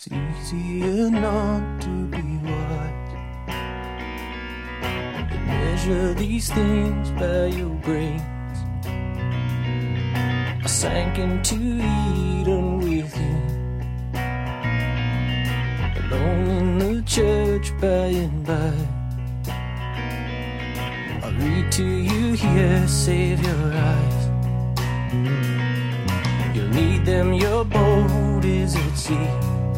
It's easier not to be wise. You measure these things by your brains. I sank into Eden with you, alone in the church by and by. I read to you here, save your eyes. You'll need them, your boat is at sea.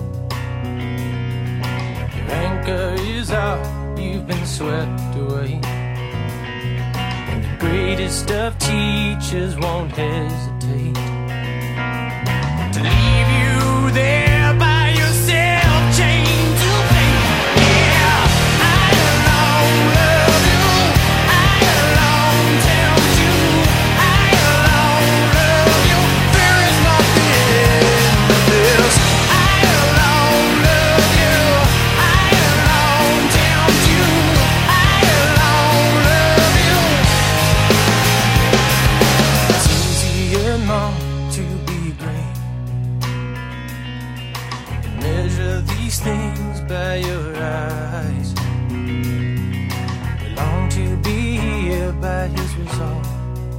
Your anchor is out, you've been swept away. And the greatest of teachers won't hesitate to leave you there by yourself, chained to fate. Yeah, I alone love you, I alone tempt you, I alone love you. There is nothing but this. I alone love you, I alone tempt you, I alone love you. It's easier not to be great. Measure these things by your eyes. We long to be here by his resolve,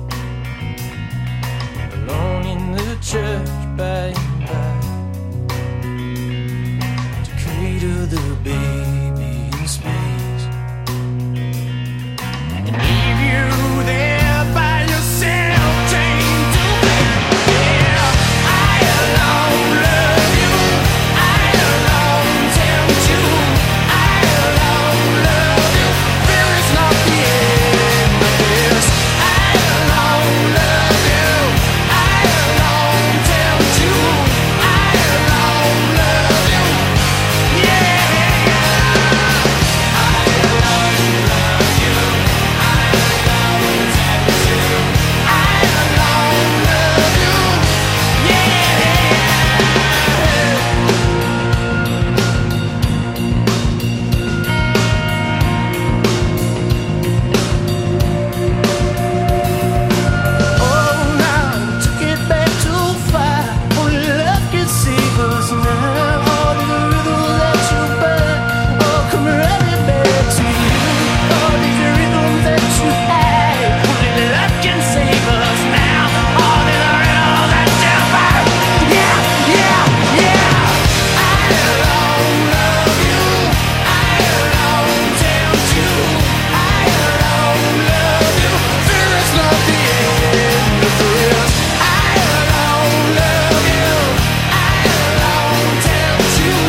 alone in the church by and by, to cradle the baby in space and leave you there by yourself, chained to fate. Yeah, I alone love you, I alone tempt you, I alone love you. There is not the end of this. I alone love you, I alone tempt you, I alone love you. Yeah, I alone love you, I alone tempt you, I alone love you. Yeah. Oh, now you took it back too far. Only love can save us now. All the rhythm that you burn, oh, come running back to you. All these rhythms that you had, only love can save us now. All the rhythm that you burn, yeah, yeah, yeah. I alone love you, I alone tempt you, I alone love you. There is no the end of this. I alone love you, I alone tempt you,